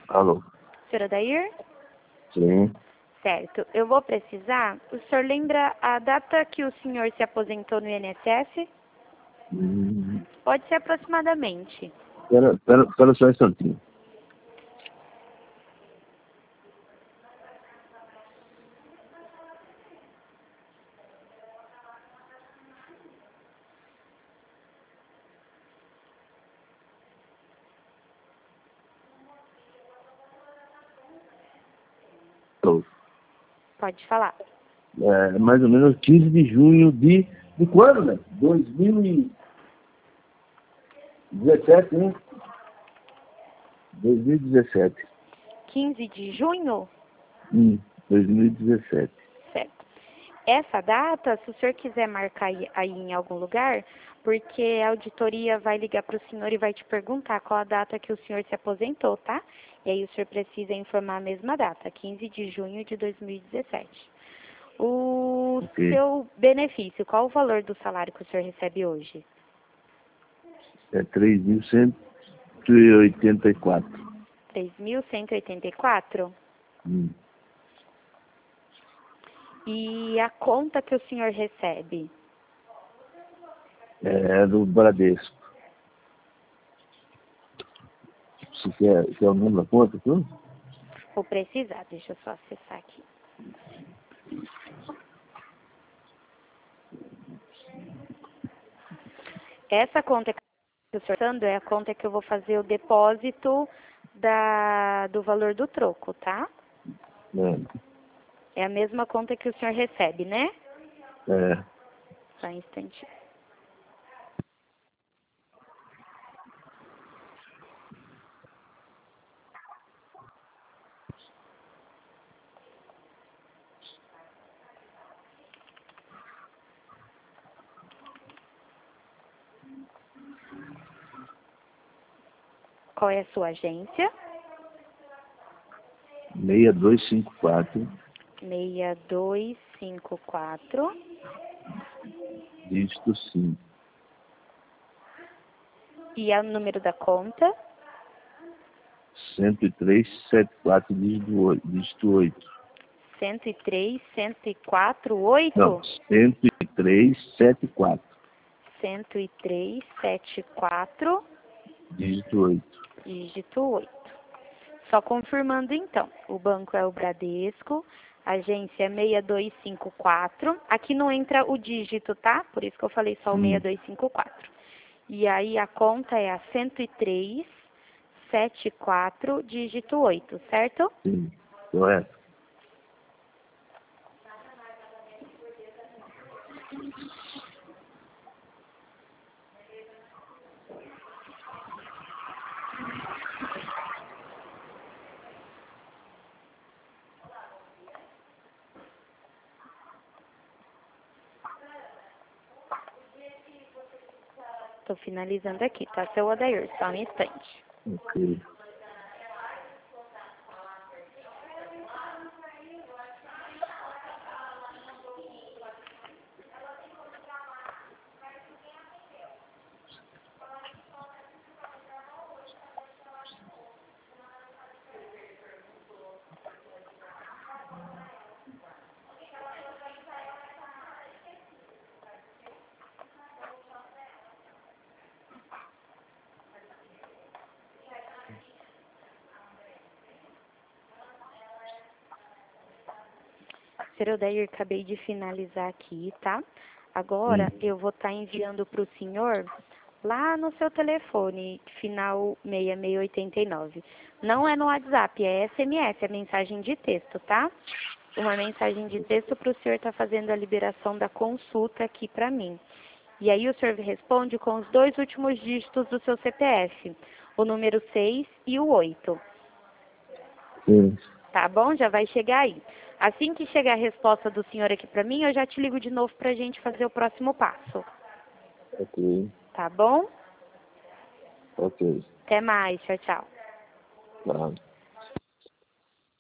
Alô? Senhor Odair? Sim. Certo. Eu vou precisar... O senhor lembra a data que o senhor se aposentou no INSS? Pode ser aproximadamente. Espera só um instantinho. Alô? Pode falar. Mais ou menos 15 de junho de quando, né? 2017, né? 2017. 15 de junho? 2017. Certo. Essa data, se o senhor quiser marcar aí em algum lugar, porque a auditoria vai ligar para o senhor e vai te perguntar qual a data que o senhor se aposentou, tá? E aí o senhor precisa informar a mesma data, 15 de junho de 2017. O Ok. seu benefício, qual o valor do salário que o senhor recebe hoje? É 3.184. 3.184? Hum. E a conta que o senhor recebe? É do Bradesco. Você quer o número da conta, tudo? Vou precisar, deixa eu só acessar aqui. Essa conta que eu estou sortando é a conta que eu vou fazer o depósito do valor do troco, tá? É a mesma conta que o senhor recebe, né? É. Só um instantinho. Qual é a sua agência? 6254, 6254. dígito 5. E é o número da conta? 10374, dígito 8. 103, 104, 8? Não, 10374, 103, 74, dígito 8. dígito 8. Só confirmando então, o banco é o Bradesco, agência é 6254. Aqui não entra o dígito, tá? Por isso que eu falei só o 6254. E aí a conta é a 103, 74, dígito 8, certo? Sim, correto. Tô finalizando aqui, tá, seu Odair? Só um instante. Ok. Seu Odair, acabei de finalizar aqui, tá? Agora eu vou estar enviando para o senhor lá no seu telefone, final 6689. Não é no WhatsApp, é SMS, é mensagem de texto, tá? Uma mensagem de texto para o senhor estar fazendo a liberação da consulta aqui para mim. E aí o senhor responde com os 2 últimos dígitos do seu CPF, o número 6 e o 8. Sim. Tá bom? Já vai chegar aí. Assim que chegar a resposta do senhor aqui pra mim, eu já te ligo de novo pra gente fazer o próximo passo. Ok. Tá bom? Ok. Até mais. Tchau, tchau. Tá.